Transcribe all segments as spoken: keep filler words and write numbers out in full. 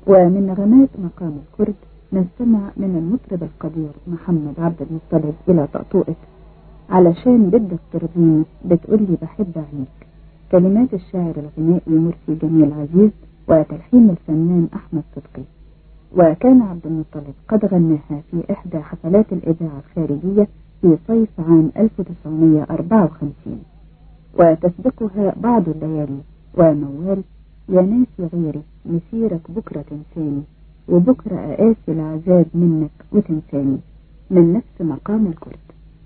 ومن نغمات مقام الكرد نستمع من المطرب القدير محمد عبد المطلب إلى طقطوقة علشان بدك ترضيني بتقولي بحب عينيك، كلمات الشاعر الغنائي مرسي جميل عزيز وتلحين الفنان أحمد صدقي. وكان عبد المطلب قد غناها في إحدى حفلات الإذاعة الخارجية في صيف عام ألف وتسعمائة وأربعة وخمسين، وتسبقها بعض الليالي وموال يا ناس غيري مسيرك بكرة تنساني وبكرة أقاسي العذاب منك وتنساني من نفس مقام الكرد.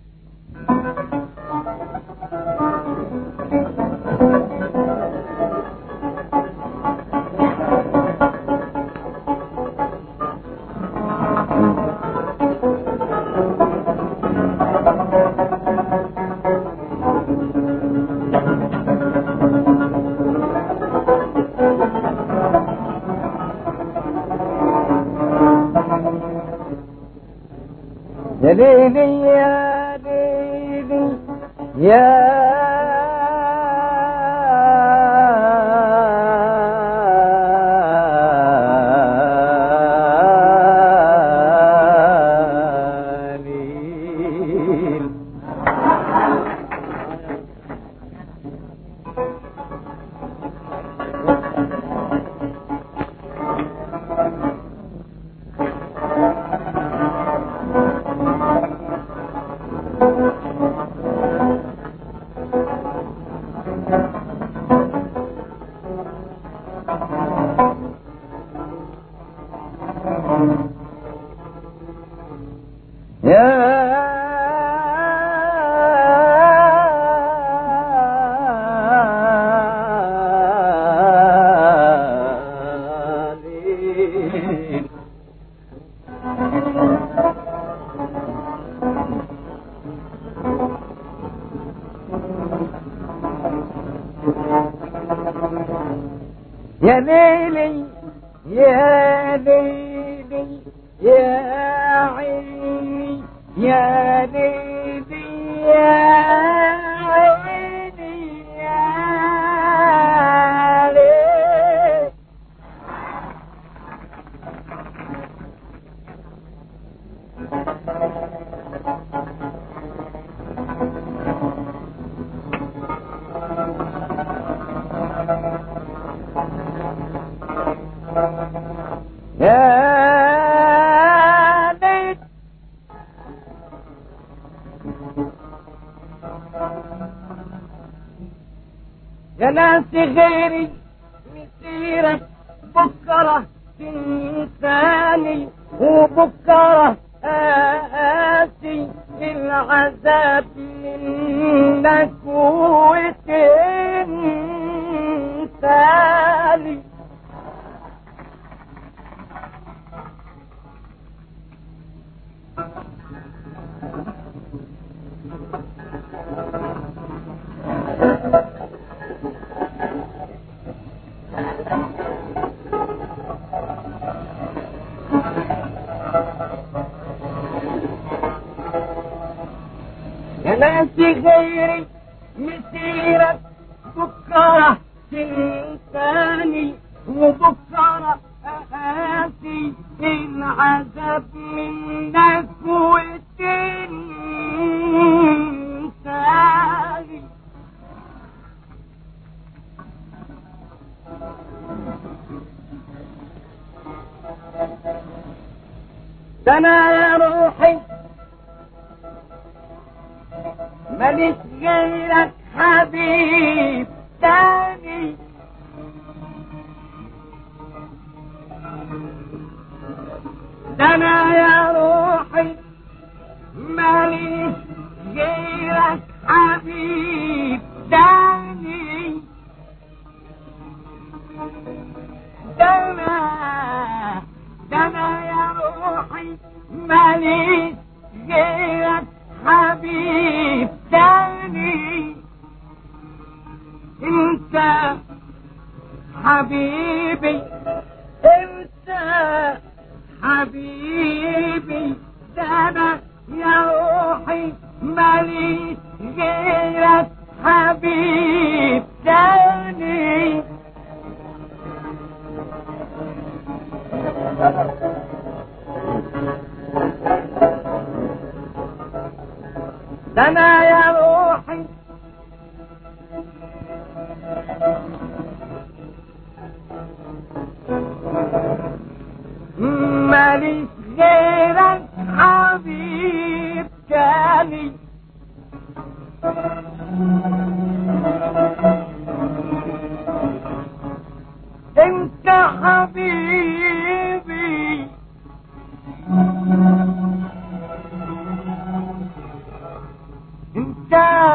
يا ليلي يا ليلي يا ليل يا ليلي يا ليلي يا عيني يا ليلي يا عيني يا ليلي يا ليت يا ناس غيري مسيرك بكرة تنساني وبكرة آسي العذاب منك وتنساني يا ناس غيري مسيرك بكرة تنساني وبكرة آسي العذاب منك وتنساني ده أنا يا روحي ماليش غيرك حبيب تاني، ده أنا يا روحي ماليش غيرك حبيب تاني، ده أنا ده أنا يا روحي ماليش غيرك حبيب تاني، انت حبيبي انت حبيبي، ده انا يا روحي ماليش غيرك حبيب تاني، ماليش غيرك حبيب تاني انت حبيبي انت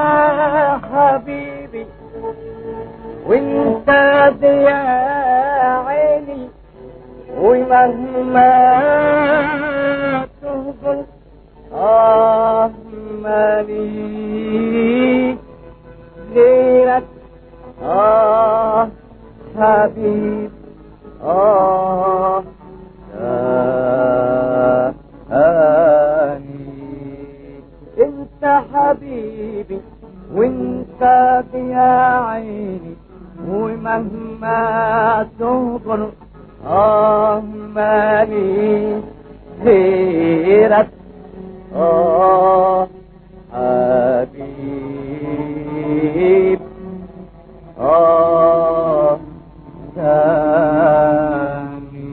حبيبي وانت ضياء عيني ومهما تهجر آه مالي غيرك آه حبيب آه تاني انت حبيبي وانت يا عيني ومهما تهجر آه مالي غيرك آه حبيب آه تاني.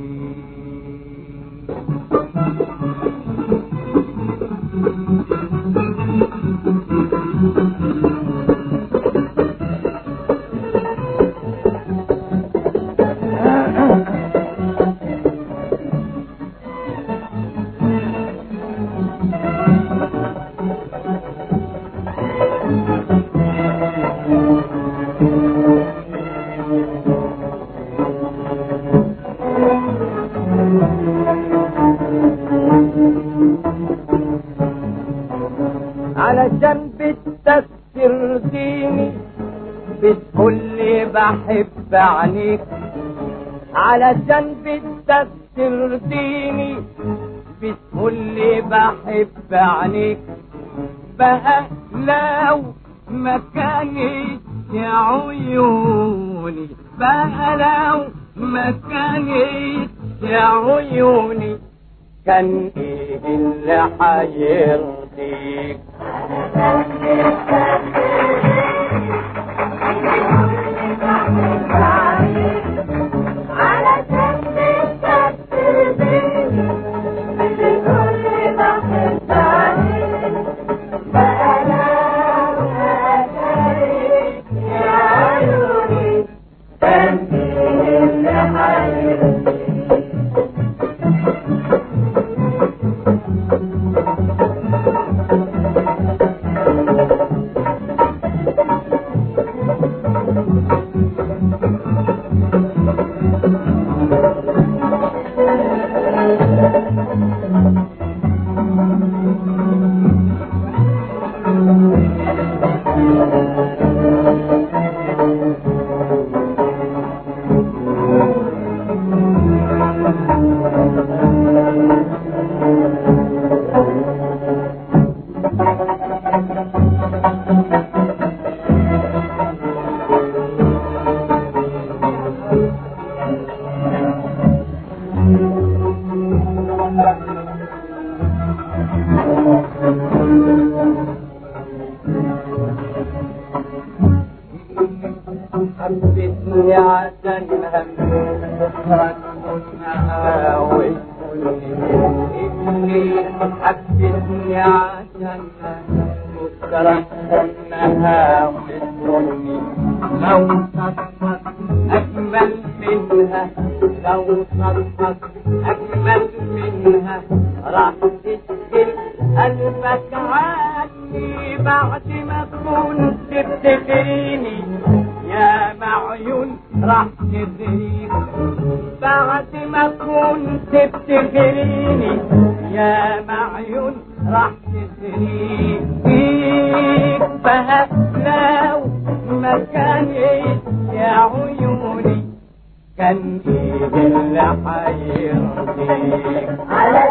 علشان بدك ترضيني بتقولي بحب عينيك علشان بدك ترضيني بتقولي بحب عينيك بقى لو ما كانت يا عيوني بقى لو ما كانت يا عيوني كان ايه اللي حيرضيك حبتني عشان همك ونهاوي إني حبتني عشان بكرة ونهاوي لو صدقك أجمل منها لو صدقك أجمل منها راح تشكل قلبك عني بعد ما كنت بتغريني يا معيون راح تغريني بعد ما كنت بتغريني يا معيون راح تغريني بقى لو ما كانت يا عيوني كان ايه اللي حيرضيك على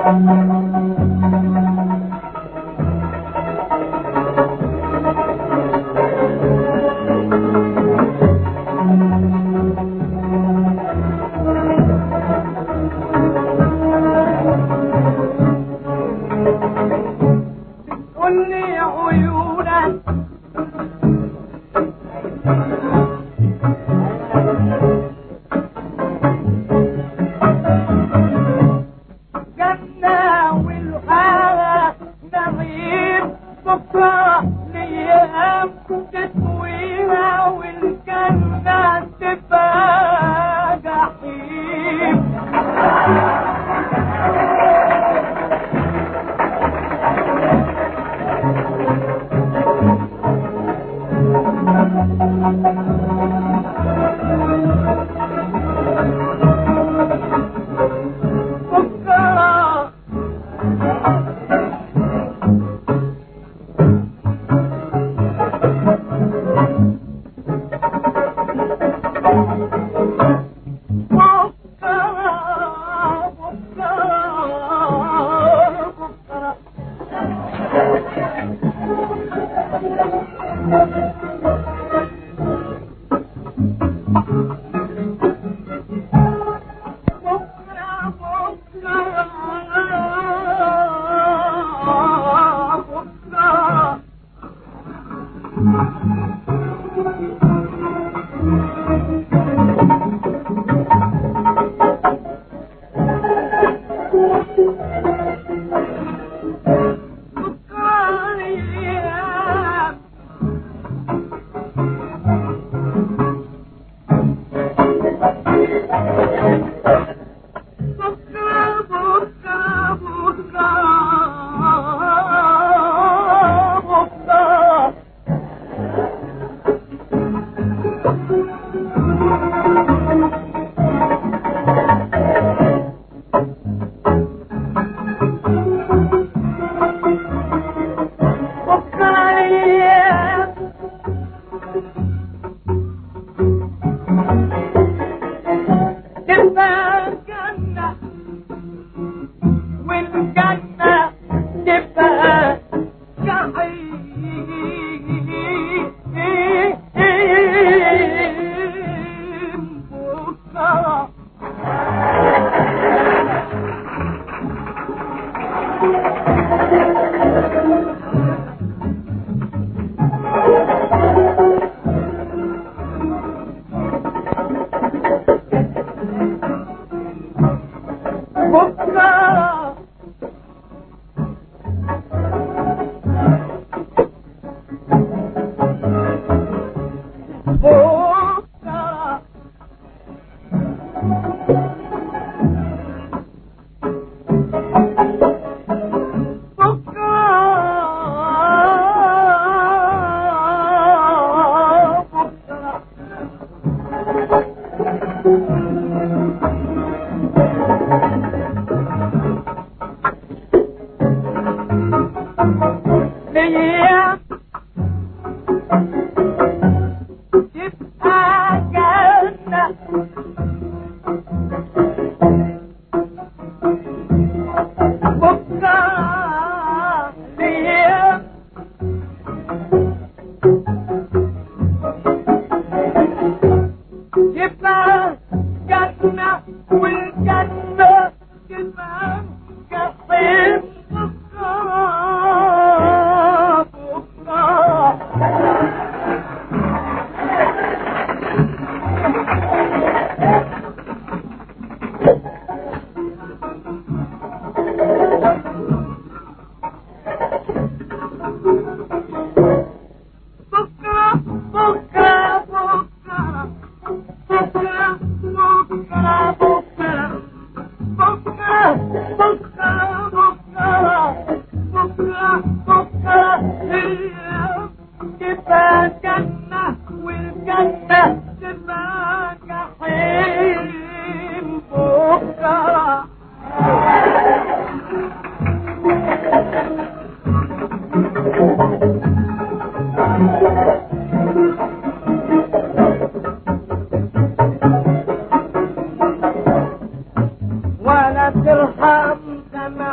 ولا ترحم دمع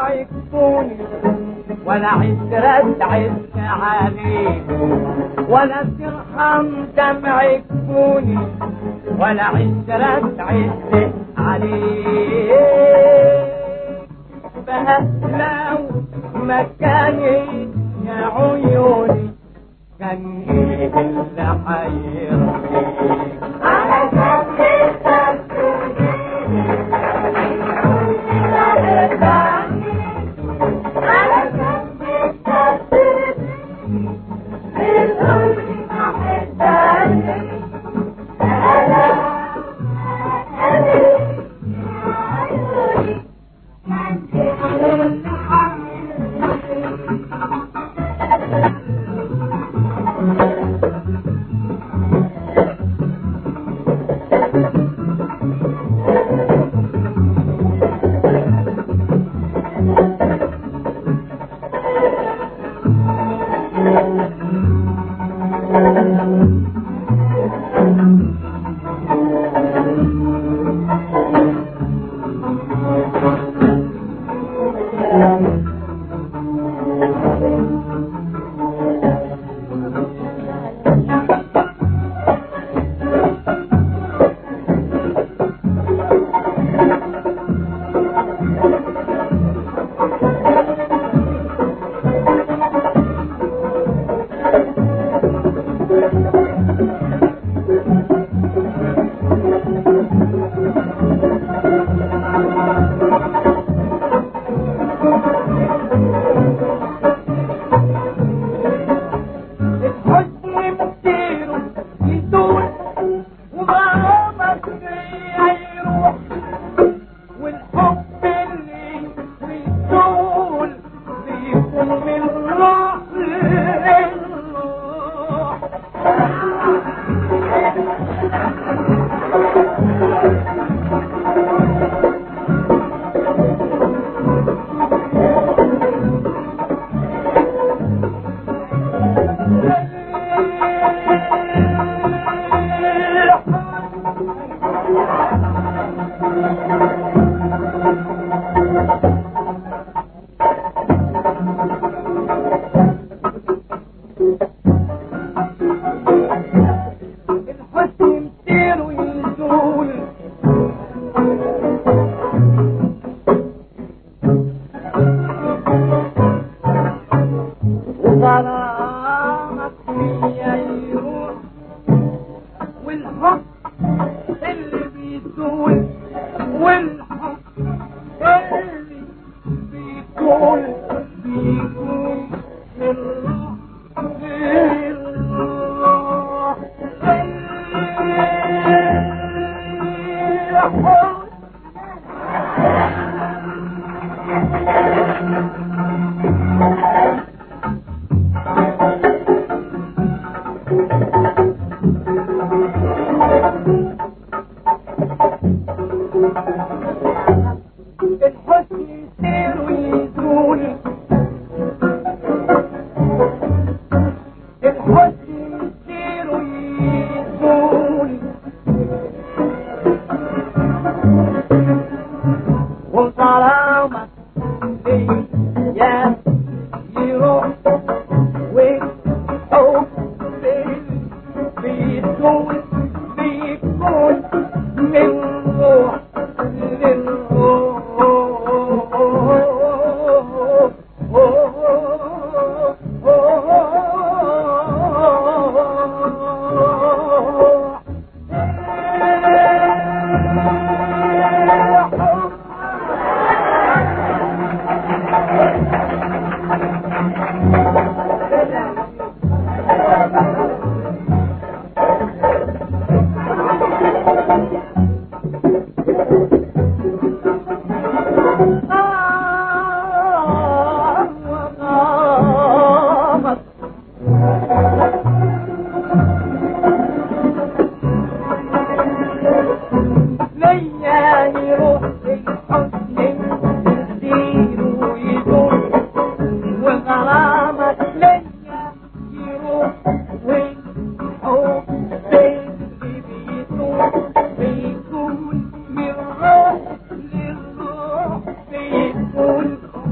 يكفوني ولا عشرة تعز عليك ولا ترحم دمع يكفوني ولا عشرة تعز عليك فهلو مكاني يا عيوني كان ايه اللي حيرضيك على جنبك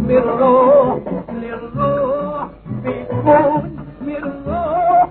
من روح للروح بيكون من روح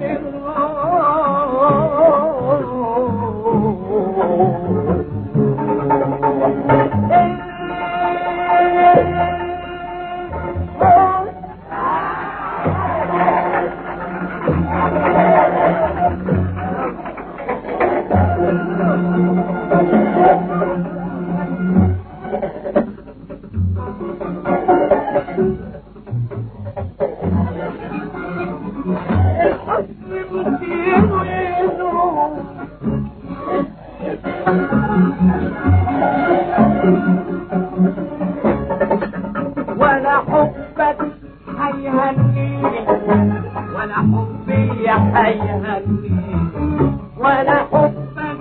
ولا حبك هيهنيني ولا حبي هيهنيني ولا حبك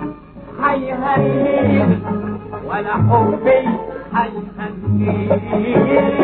هيهنيني ولا حبي هيهنيني